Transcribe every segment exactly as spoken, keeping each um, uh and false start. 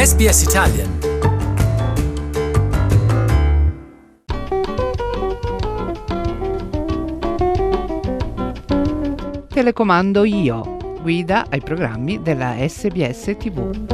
S B S Italian. Telecomando io, guida ai programmi della S B S T V.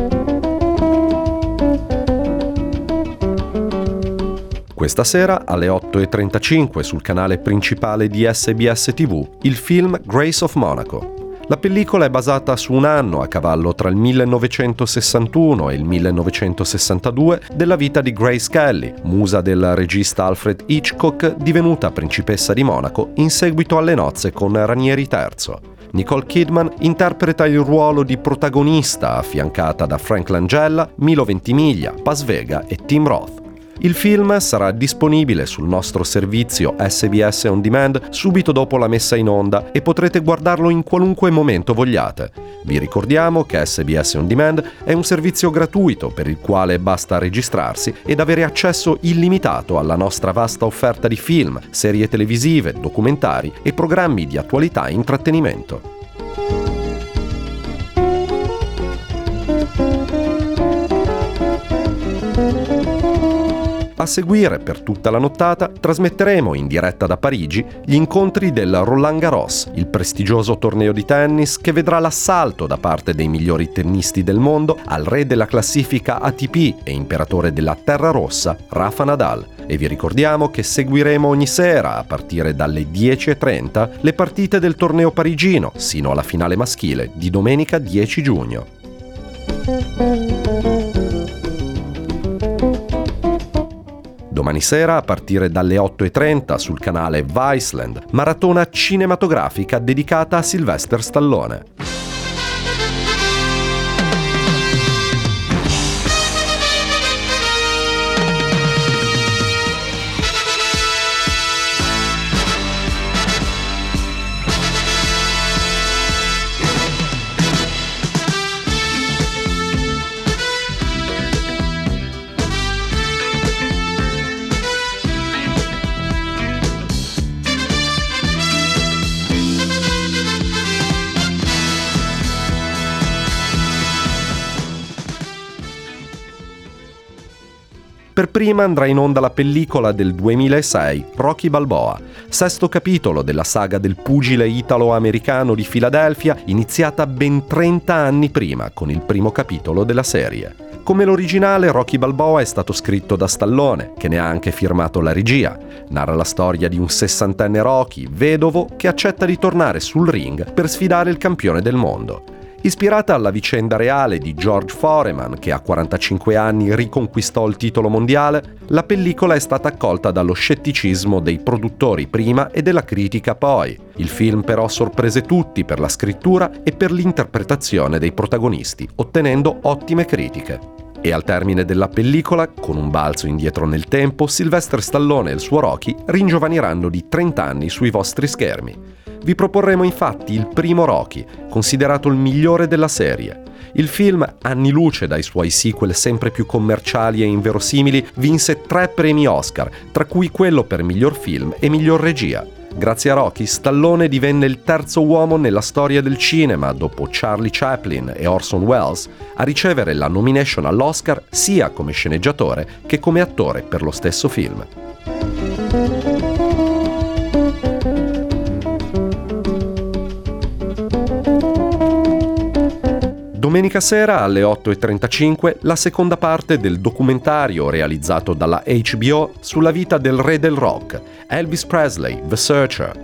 Questa sera alle otto e trentacinque sul canale principale di S B S T V il film Grace of Monaco. La pellicola è basata su un anno a cavallo tra il millenovecentosessantuno e il millenovecentosessantadue della vita di Grace Kelly, musa del regista Alfred Hitchcock, divenuta principessa di Monaco in seguito alle nozze con Ranieri terzo. Nicole Kidman interpreta il ruolo di protagonista affiancata da Frank Langella, Milo Ventimiglia, Paz Vega e Tim Roth. Il film sarà disponibile sul nostro servizio S B S On Demand subito dopo la messa in onda e potrete guardarlo in qualunque momento vogliate. Vi ricordiamo che S B S On Demand è un servizio gratuito per il quale basta registrarsi ed avere accesso illimitato alla nostra vasta offerta di film, serie televisive, documentari e programmi di attualità e intrattenimento. A seguire, per tutta la nottata, trasmetteremo in diretta da Parigi gli incontri del Roland Garros, il prestigioso torneo di tennis che vedrà l'assalto da parte dei migliori tennisti del mondo al re della classifica A T P e imperatore della Terra Rossa, Rafa Nadal. E vi ricordiamo che seguiremo ogni sera, a partire dalle dieci e trenta, le partite del torneo parigino, sino alla finale maschile di domenica dieci giugno. Domani sera, a partire dalle otto e trenta sul canale Viceland, maratona cinematografica dedicata a Sylvester Stallone. Per prima andrà in onda la pellicola del duemilasei, Rocky Balboa, sesto capitolo della saga del pugile italo-americano di Filadelfia, iniziata ben trenta anni prima con il primo capitolo della serie. Come l'originale, Rocky Balboa è stato scritto da Stallone, che ne ha anche firmato la regia. Narra la storia di un sessantenne Rocky, vedovo, che accetta di tornare sul ring per sfidare il campione del mondo. Ispirata alla vicenda reale di George Foreman, che a quarantacinque anni riconquistò il titolo mondiale, la pellicola è stata accolta dallo scetticismo dei produttori prima e della critica poi. Il film però sorprese tutti per la scrittura e per l'interpretazione dei protagonisti, ottenendo ottime critiche. E al termine della pellicola, con un balzo indietro nel tempo, Sylvester Stallone e il suo Rocky ringiovaniranno di trenta anni sui vostri schermi. Vi proporremo infatti il primo Rocky, considerato il migliore della serie. Il film, anni luce dai suoi sequel sempre più commerciali e inverosimili, vinse tre premi Oscar, tra cui quello per miglior film e miglior regia. Grazie a Rocky, Stallone divenne il terzo uomo nella storia del cinema, dopo Charlie Chaplin e Orson Welles, a ricevere la nomination all'Oscar sia come sceneggiatore che come attore per lo stesso film. Domenica sera alle otto e trentacinque la seconda parte del documentario realizzato dalla H B O sulla vita del re del rock, Elvis Presley, The Searcher.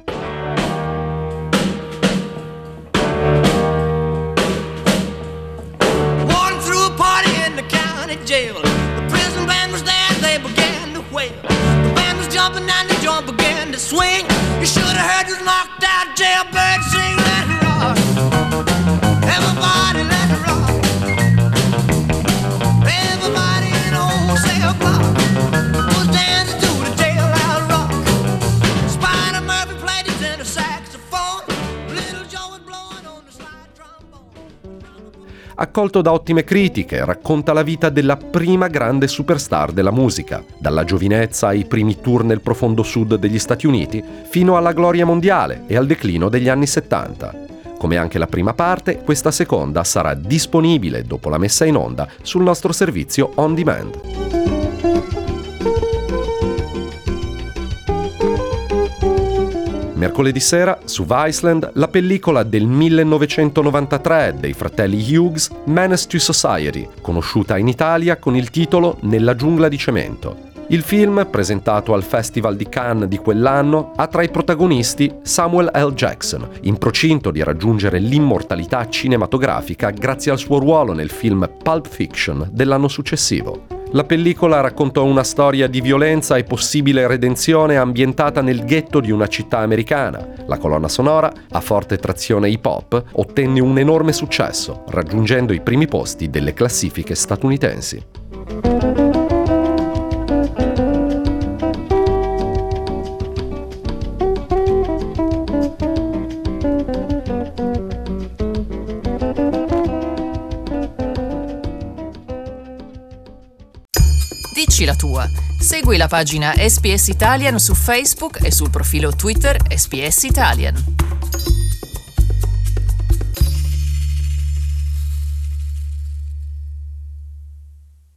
Accolto da ottime critiche, racconta la vita della prima grande superstar della musica, dalla giovinezza ai primi tour nel profondo sud degli Stati Uniti, fino alla gloria mondiale e al declino degli anni settanta. Come anche la prima parte, questa seconda sarà disponibile dopo la messa in onda sul nostro servizio on demand. Mercoledì sera, su Viceland, la pellicola del millenovecentonovantatré dei fratelli Hughes, Menace to Society, conosciuta in Italia con il titolo Nella giungla di cemento. Il film, presentato al Festival di Cannes di quell'anno, ha tra i protagonisti Samuel L. Jackson, in procinto di raggiungere l'immortalità cinematografica grazie al suo ruolo nel film Pulp Fiction dell'anno successivo. La pellicola raccontò una storia di violenza e possibile redenzione ambientata nel ghetto di una città americana. La colonna sonora, a forte trazione hip hop, ottenne un enorme successo, raggiungendo i primi posti delle classifiche statunitensi. Dici la tua. Segui la pagina S B S Italian su Facebook e sul profilo Twitter S B S Italian.